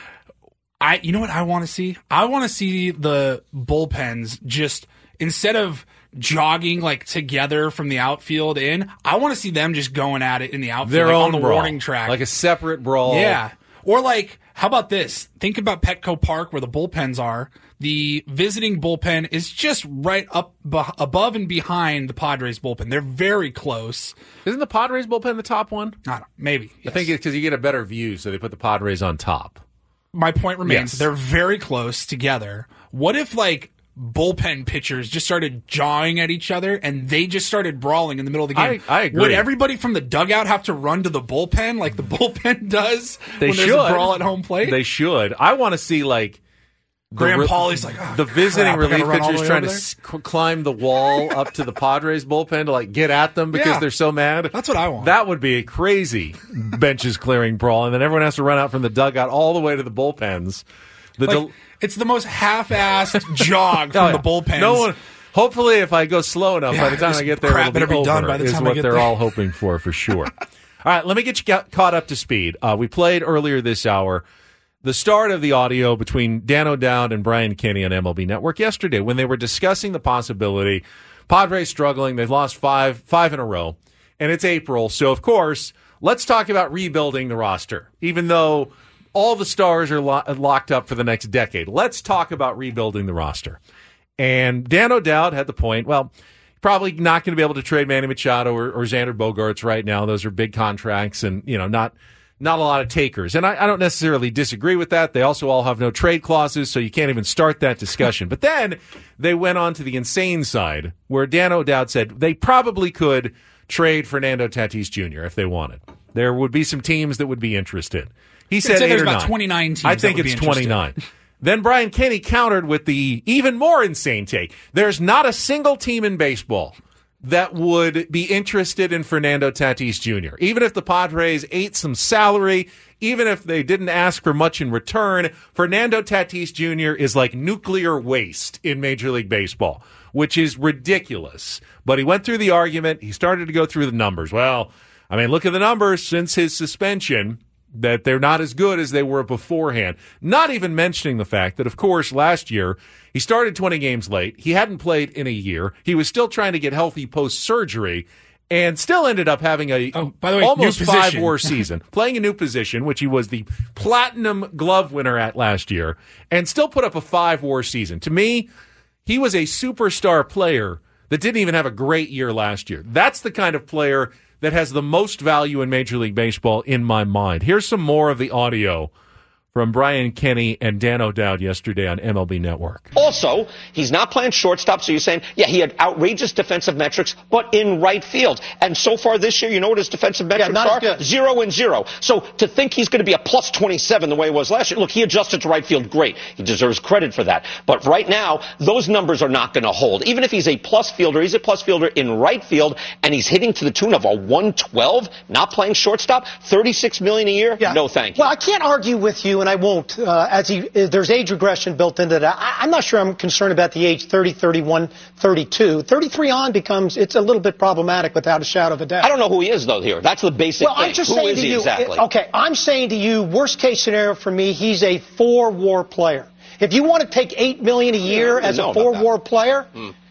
I, you know what I want to see? I want to see the bullpens just, instead of jogging like together from the outfield in, I want to see them just going at it in the outfield, Their like, own on the brawl, warning track. like a separate brawl. Yeah. Or like, how about this? Think about Petco Park where the bullpens are. The visiting bullpen is just right up b- above and behind the Padres bullpen. They're very close. Isn't the Padres bullpen the top one? I don't know. Maybe. Yes. I think it's because you get a better view, so they put the Padres on top. My point remains, Yes. they're very close together. What if, like, bullpen pitchers just started jawing at each other and they just started brawling in the middle of the game? I, I agree. Would everybody from the dugout have to run to the bullpen like the bullpen does They when should. there's a brawl at home plate? They should. I want to see, like, the Graham re- Pauley's like, oh, the visiting crap, I gotta relief run all the pitchers way trying over to there? s- climb the wall up to the Padres bullpen to like get at them because Yeah. they're so mad. That's what I want. That would be a crazy benches clearing brawl, and then everyone has to run out from the dugout all the way to the bullpens. The Like, del- it's the most half-assed jog from Oh, yeah. the bullpens. No one. Hopefully, if I go slow enough, Yeah, by the time this I get there, crap it'll be better be over, done by the is time I what get they're there. all hoping for, for sure. All right, let me get you got, caught up to speed. Uh, we played earlier this hour the start of the audio between Dan O'Dowd and Brian Kenny on M L B Network yesterday when they were discussing the possibility Padres struggling. They've lost five five in a row, and it's April. So, of course, let's talk about rebuilding the roster, even though all the stars are lo- locked up for the next decade. Let's talk about rebuilding the roster. And Dan O'Dowd had the point, well, probably not going to be able to trade Manny Machado or, or Xander Bogaerts right now. Those are big contracts and, you know, not not a lot of takers. And I, I don't necessarily disagree with that. They also all have no trade clauses, so you can't even start that discussion. But then they went on to the insane side where Dan O'Dowd said they probably could trade Fernando Tatis Junior if they wanted. There would be some teams that would be interested. He said say eight there's or about nine. twenty-nine teams I that think would be it's interested. twenty-nine. Then Brian Kenny countered with the even more insane take. There's not a single team in baseball that would be interested in Fernando Tatis Junior Even if the Padres ate some salary, even if they didn't ask for much in return, Fernando Tatis Junior is like nuclear waste in Major League Baseball, which is ridiculous. But he went through the argument. He started to go through the numbers. Well, I mean, look at the numbers since his suspension, that they're not as good as they were beforehand. Not even mentioning the fact that, of course, last year, he started twenty games late. He hadn't played in a year. He was still trying to get healthy post-surgery and still ended up having a Oh, by the way, almost new position. five-war season, playing a new position, which he was the platinum glove winner at last year, and still put up a five-war season. To me, he was a superstar player that didn't even have a great year last year. That's the kind of player that has the most value in Major League Baseball in my mind. Here's some more of the audio from Brian Kenny and Dan O'Dowd yesterday on M L B Network. Also, he's not playing shortstop, so you're saying, yeah, he had outrageous defensive metrics, but in right field. And so far this year, you know what his defensive metrics not as are? good. Zero and zero. So to think he's going to be a plus twenty-seven the way it was last year, look, he adjusted to right field great. He deserves credit for that. But right now, those numbers are not going to hold. Even if he's a plus fielder, he's a plus fielder in right field, and he's hitting to the tune of a one twelve, not playing shortstop, thirty-six million dollars a year? Yeah. No, thank you. Well, I can't argue with you, and I won't. Uh, as he, uh, there's age regression built into that. I, I'm not sure I'm concerned about the age thirty, thirty-one, thirty-two. thirty-three on becomes, it's a little bit problematic without a shadow of a doubt. I don't know who he is, though, here. That's the basic Well, thing. I'm just who saying is to he you, exactly? uh, okay, I'm saying to you, worst case scenario for me, he's a four-war player. If you want to take eight million dollars a year Yeah, I as know a about four-war player, Hmm.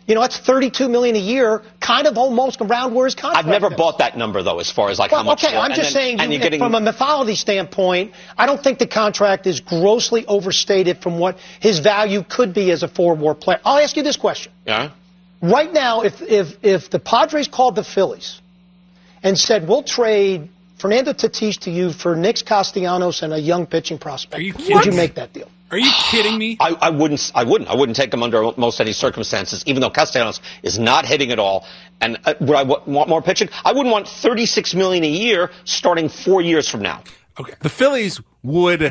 You know, that's thirty-two million dollars a year, kind of almost around where his contract I've never is. bought that number, though, as far as like well, how much. Okay, I'm and just then, saying, and you, you're getting, from a mythology standpoint, I don't think the contract is grossly overstated from what his value could be as a four-war player. I'll ask you this question. Yeah. Right now, if if if the Padres called the Phillies and said, we'll trade Fernando Tatis to you for Nick Castellanos and a young pitching prospect, you would you make that deal? Are you kidding me? I, I wouldn't. I wouldn't. I wouldn't take him under most any circumstances, even though Castellanos is not hitting at all. And uh, would I w- want more pitching? I wouldn't want thirty-six million dollars a year starting four years from now. Okay. The Phillies would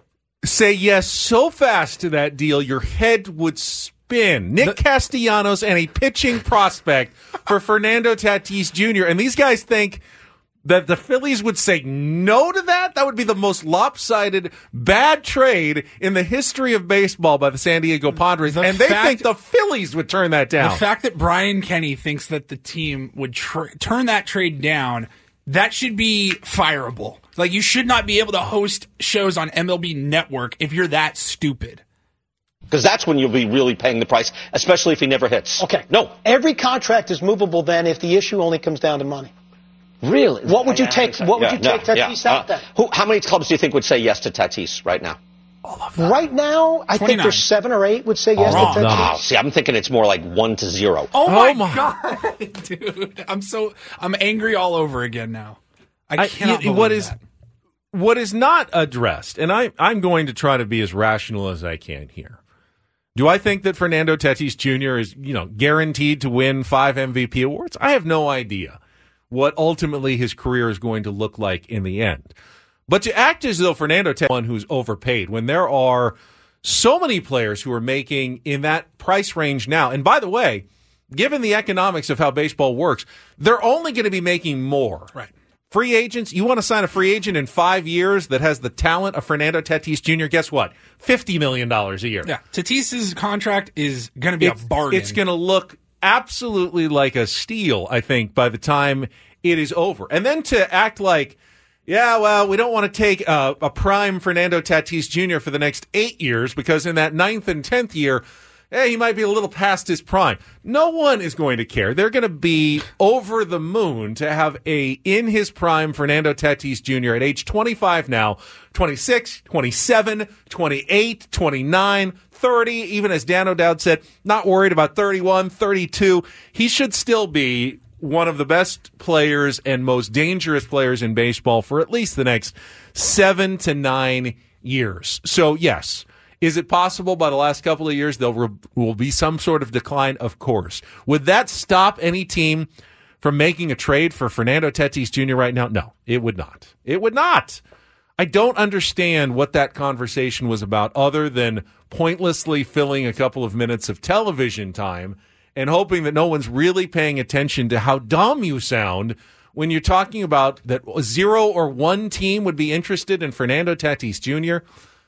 say yes so fast to that deal, your head would spin. Nick the- Castellanos and a pitching prospect for Fernando Tatis Junior And these guys think that the Phillies would say no to that? That would be the most lopsided, bad trade in the history of baseball by the San Diego Padres. The and they fact, think the Phillies would turn that down. The fact that Brian Kenny thinks that the team would tra- turn that trade down, that should be fireable. Like, you should not be able to host shows on M L B Network if you're that stupid. Because that's when you'll be really paying the price, especially if he never hits. Okay. No. Every contract is movable then if the issue only comes down to money. Really? What would you take? What would yeah, you take no, Tatis yeah. out then? Uh, who, how many clubs do you think would say yes to Tatis right now? Right now, I think there's seven or eight would say yes oh, to Tatis. No. See, I'm thinking it's more like one to zero. Oh, my, oh my God, dude! I'm so I'm angry all over again now. I cannot I, believe what is that. what is not addressed, and I I'm going to try to be as rational as I can here. Do I think that Fernando Tatis Junior is, you know, guaranteed to win five M V P awards? I have no idea what ultimately his career is going to look like in the end. But to act as though Fernando Tatis is one who's overpaid when there are so many players who are making in that price range now, and by the way, given the economics of how baseball works, they're only going to be making more. Right. Free agents, you want to sign a free agent in five years that has the talent of Fernando Tatis Junior, guess what? fifty million dollars a year. Yeah, Tatis's contract is going to be it's, a bargain. It's going to look absolutely like a steal, I think, by the time it is over. And then to act like, yeah, well, we don't want to take a, a prime Fernando Tatis Junior for the next eight years because in that ninth and tenth year, hey, he might be a little past his prime. No one is going to care. They're going to be over the moon to have a in his prime Fernando Tatis Junior at age twenty-five now, twenty-six, twenty-seven, twenty-eight, twenty-nine, thirty, even as Dan O'Dowd said, not worried about thirty-one, thirty-two. He should still be one of the best players and most dangerous players in baseball for at least the next seven to nine years. So, yes. Is it possible by the last couple of years there will be some sort of decline? Of course. Would that stop any team from making a trade for Fernando Tatis Junior right now? No, it would not. It would not. I don't understand what that conversation was about other than pointlessly filling a couple of minutes of television time and hoping that no one's really paying attention to how dumb you sound when you're talking about that zero or one team would be interested in Fernando Tatis Junior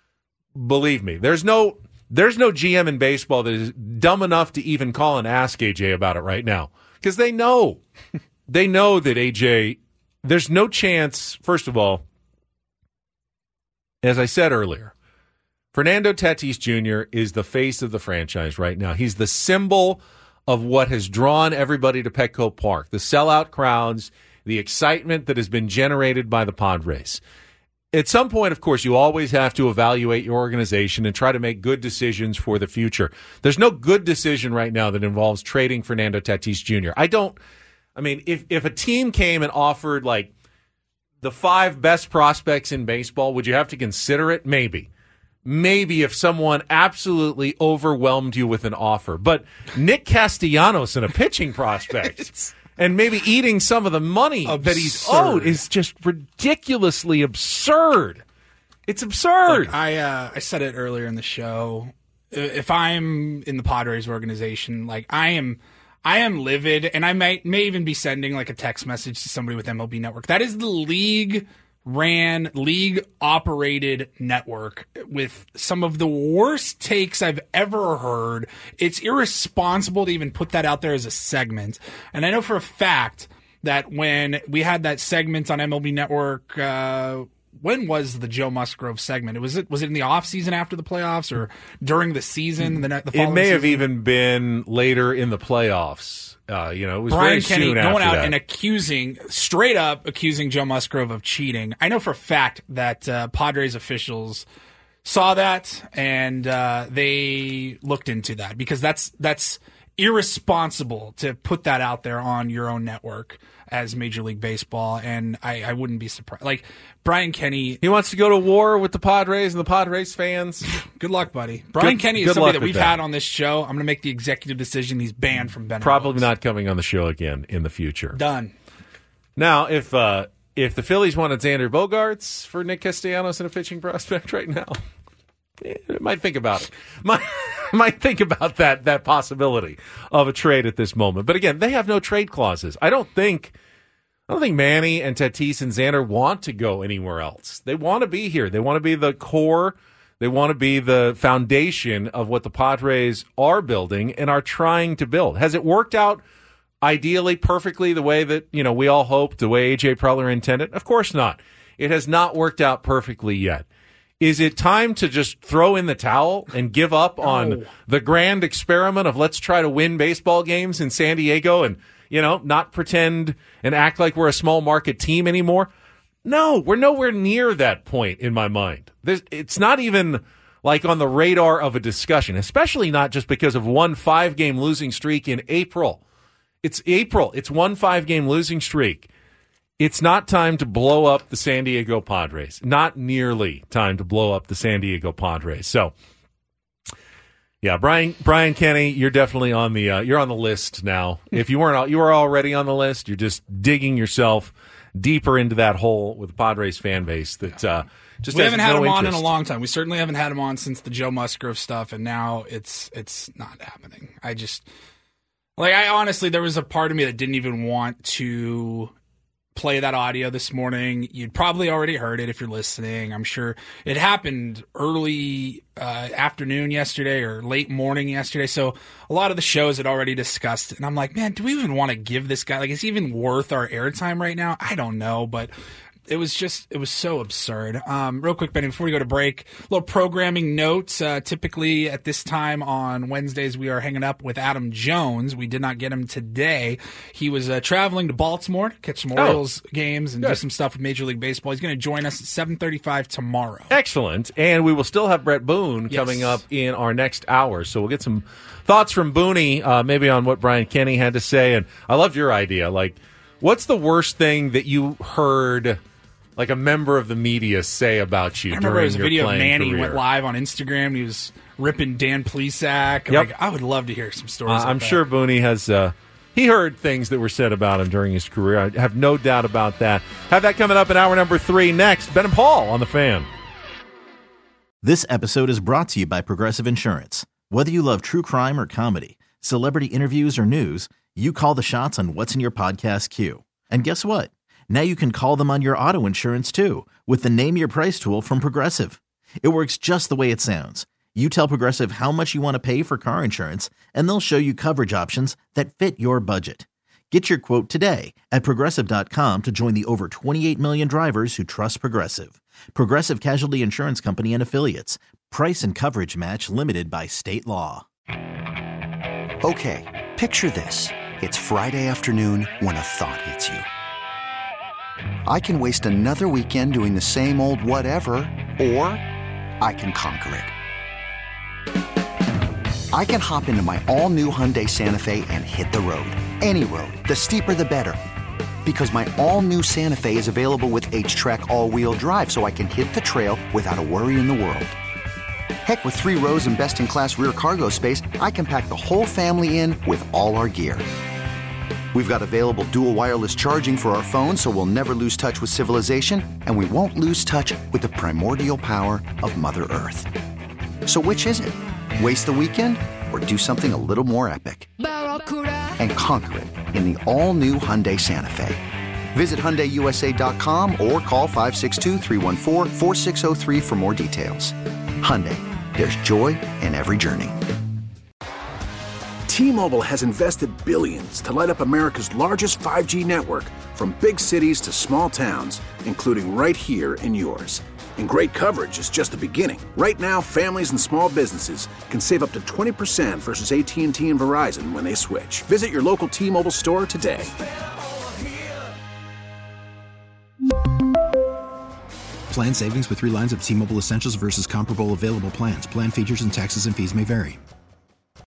Believe me, there's no there's no G M in baseball that is dumb enough to even call and ask A J about it right now because they know. They know that A J, there's no chance, first of all, as I said earlier, Fernando Tatis Junior is the face of the franchise right now. He's the symbol of what has drawn everybody to Petco Park, the sellout crowds, the excitement that has been generated by the Padres. At some point, of course, you always have to evaluate your organization and try to make good decisions for the future. There's no good decision right now that involves trading Fernando Tatis Junior I don't, I mean, if, if a team came and offered like the five best prospects in baseball, would you have to consider it? Maybe. Maybe if someone absolutely overwhelmed you with an offer. But Nick Castellanos and a pitching prospect and maybe eating some of the money absurd. that he's owed is just ridiculously absurd. It's absurd. Look, I uh, I said it earlier in the show. If I'm in the Padres organization, like I am, I am livid, and I might may even be sending like a text message to somebody with M L B Network. That is the league ran, league operated network with some of the worst takes I've ever heard. It's irresponsible to even put that out there as a segment. And I know for a fact that when we had that segment on M L B Network, uh, when was the Joe Musgrove segment? Was it was it in the off season after the playoffs or during the season? The, the it may season? have even been later in the playoffs. Uh, you know, it was Brian very Kenny soon going after out that. and accusing, straight up accusing Joe Musgrove of cheating. I know for a fact that uh, Padres officials saw that and uh, they looked into that because that's that's irresponsible to put that out there on your own network as Major League Baseball, and I, I wouldn't be surprised. Like, Brian Kenny... He wants to go to war with the Padres and the Padres fans. Good luck, buddy. Brian good, Kenny is good somebody that we've that. had on this show. I'm going to make the executive decision. He's banned from Ben. Probably not coming on the show again in the future. Done. Now, if uh, if the Phillies wanted Xander Bogaerts for Nick Castellanos in a pitching prospect right now, eh, might think about it. Might, might think about that that possibility of a trade at this moment. But again, they have no trade clauses. I don't think I don't think Manny and Tatis and Xander want to go anywhere else. They want to be here. They want to be the core. They want to be the foundation of what the Padres are building and are trying to build. Has it worked out ideally, perfectly, the way that, you know, we all hoped, the way A J Preller intended? Of course not. It has not worked out perfectly yet. Is it time to just throw in the towel and give up on No. the grand experiment of let's try to win baseball games in San Diego and, you know, not pretend and act like we're a small market team anymore? No, we're nowhere near that point in my mind. There's, it's not even like on the radar of a discussion, especially not just because of one five-game losing streak in April. It's April. It's one five-game losing streak. It's not time to blow up the San Diego Padres. Not nearly time to blow up the San Diego Padres. So, yeah, Brian Brian Kenny, you're definitely on the uh, you're on the list now. If you weren't, you were already on the list. You're just digging yourself deeper into that hole with the Padres fan base that uh, just we has haven't had no him on interest. in a long time. We certainly haven't had him on since the Joe Musgrove stuff, and now it's it's not happening. I just like I honestly, there was a part of me that didn't even want to play that audio this morning. You'd probably already heard it if you're listening. I'm sure it happened early uh, afternoon yesterday or late morning yesterday. So a lot of the shows had already discussed it. And I'm like, man, do we even want to give this guy, like, is he even worth our airtime right now? I don't know, but it was just, it was so absurd. Um, real quick, Benny, before we go to break, a little programming notes. Uh, typically at this time on Wednesdays, we are hanging up with Adam Jones. We did not get him today. He was uh, traveling to Baltimore to catch some Orioles oh, games and good. do some stuff with Major League Baseball. He's going to join us at seven thirty-five tomorrow. Excellent. And we will still have Brett Boone Yes. coming up in our next hour. So we'll get some thoughts from Booney, uh, maybe on what Brian Kenny had to say. And I loved your idea. Like, what's the worst thing that you heard, like, a member of the media say about you I remember during there was a your video of playing Manny career? went live on Instagram. He was ripping Dan Plesac. Yep. Like, I would love to hear some stories. Uh, like I'm that. sure Booney has uh, he heard things that were said about him during his career. I have no doubt about that. Have that coming up in hour number three next. Ben and Paul on The Fan. This episode is brought to you by Progressive Insurance. Whether you love true crime or comedy, celebrity interviews or news, you call the shots on what's in your podcast queue. And guess what? Now you can call them on your auto insurance too with the Name Your Price tool from Progressive. It works just the way it sounds. You tell Progressive how much you want to pay for car insurance, and they'll show you coverage options that fit your budget. Get your quote today at Progressive dot com to join the over twenty-eight million drivers who trust Progressive. Progressive Casualty Insurance Company and Affiliates. Price and coverage match limited by state law. Okay, picture this. It's Friday afternoon when a thought hits you. I can waste another weekend doing the same old whatever, or I can conquer it. I can hop into my all-new Hyundai Santa Fe and hit the road. Any road. The steeper, the better. Because my all-new Santa Fe is available with H-Track all-wheel drive, so I can hit the trail without a worry in the world. Heck, with three rows and best-in-class rear cargo space, I can pack the whole family in with all our gear. We've got available dual wireless charging for our phones, so we'll never lose touch with civilization, and we won't lose touch with the primordial power of Mother Earth. So which is it? Waste the weekend or do something a little more epic? And conquer it in the all-new Hyundai Santa Fe. Visit Hyundai U S A dot com or call five six two, three one four, four six zero three for more details. Hyundai, there's joy in every journey. T-Mobile has invested billions to light up America's largest five G network, from big cities to small towns, including right here in yours. And great coverage is just the beginning. Right now, families and small businesses can save up to twenty percent versus A T and T and Verizon when they switch. Visit your local T-Mobile store today. Plan savings with three lines of T-Mobile Essentials versus comparable available plans. Plan features and taxes and fees may vary.